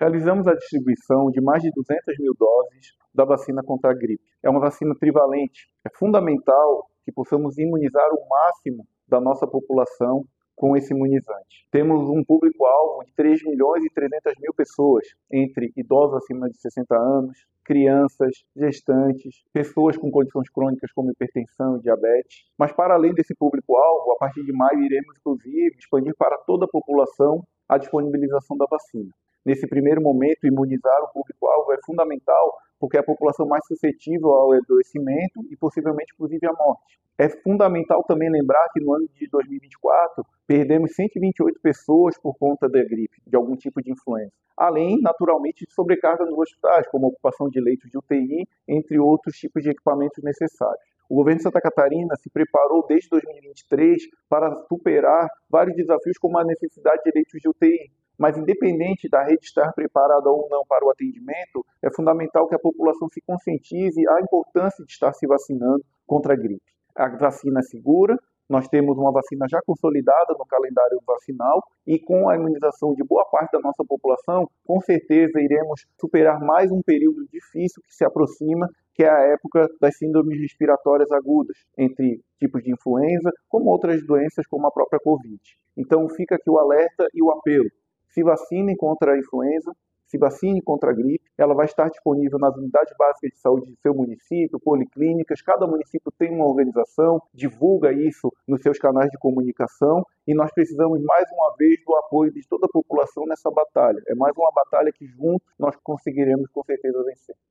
Realizamos a distribuição de mais de 200 mil doses da vacina contra a gripe. É uma vacina trivalente. É fundamental que possamos imunizar o máximo da nossa população com esse imunizante. Temos um público-alvo de 3 milhões e 300 mil pessoas, entre idosos acima de 60 anos, crianças, gestantes, pessoas com condições crônicas como hipertensão e diabetes. Mas, para além desse público-alvo, a partir de maio iremos, inclusive, expandir para toda a população a disponibilização da vacina. Nesse primeiro momento, imunizar o público-alvo é fundamental porque é a população mais suscetível ao adoecimento e possivelmente, inclusive, à morte. É fundamental também lembrar que no ano de 2024 perdemos 128 pessoas por conta da gripe, de algum tipo de influenza. Além, naturalmente, de sobrecarga nos hospitais, como ocupação de leitos de UTI, entre outros tipos de equipamentos necessários. O governo de Santa Catarina se preparou desde 2023 para superar vários desafios, como a necessidade de leitos de UTI. Mas, independente da rede estar preparada ou não para o atendimento, é fundamental que a população se conscientize a importância de estar se vacinando contra a gripe. A vacina é segura, nós temos uma vacina já consolidada no calendário vacinal e com a imunização de boa parte da nossa população, com certeza iremos superar mais um período difícil que se aproxima, que é a época das síndromes respiratórias agudas, entre tipos de influenza, como outras doenças como a própria Covid. Então fica aqui o alerta e o apelo. Se vacinem contra a influenza, se vacine contra a gripe, ela vai estar disponível nas unidades básicas de saúde de seu município, policlínicas, cada município tem uma organização, divulga isso nos seus canais de comunicação e nós precisamos mais uma vez do apoio de toda a população nessa batalha. É mais uma batalha que juntos nós conseguiremos com certeza vencer.